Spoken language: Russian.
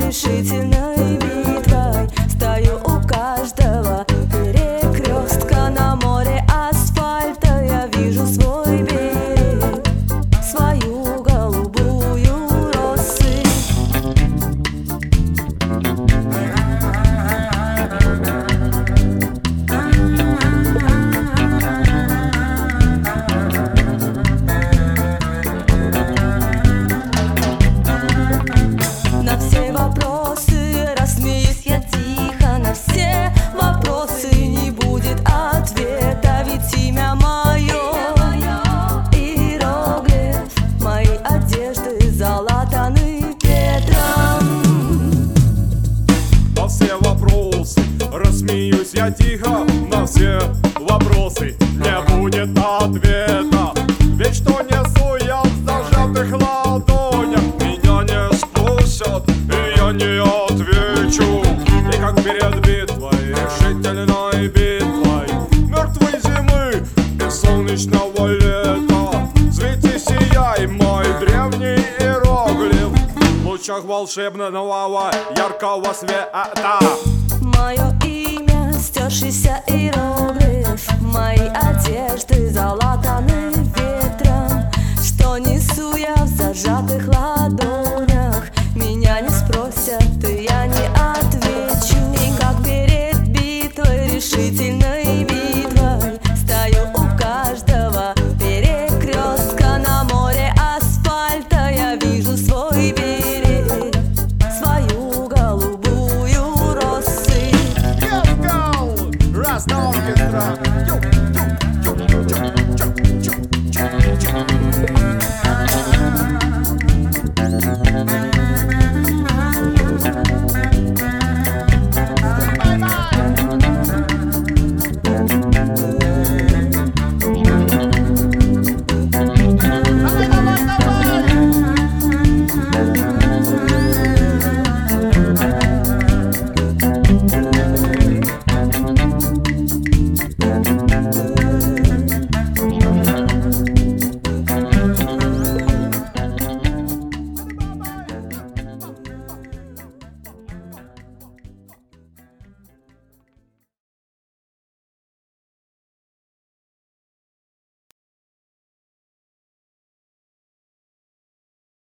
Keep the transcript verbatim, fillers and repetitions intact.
решительной битвой. Стою у каждого перекрестка на море асфальта. Я вижу свой берег, свою голубую россыпь. На все вопросы рассмеюсь я тихо, на все вопросы не будет ответа, ведь имя мое иероглиф, мои одежды залатаны ветром. На все вопросы рассмеюсь я тихо, на все вопросы не будет ответа, ведь что несу я в зажатых ладонях, меня не спустят, и я не отвечу. И как перед битвой, решительной битвой мертвой зимы и солнечного лета, свети, сияй, мой древний иероглиф в лучах волшебного яркого света. Мое имя, стершийся иероглиф, мои одежды залатаны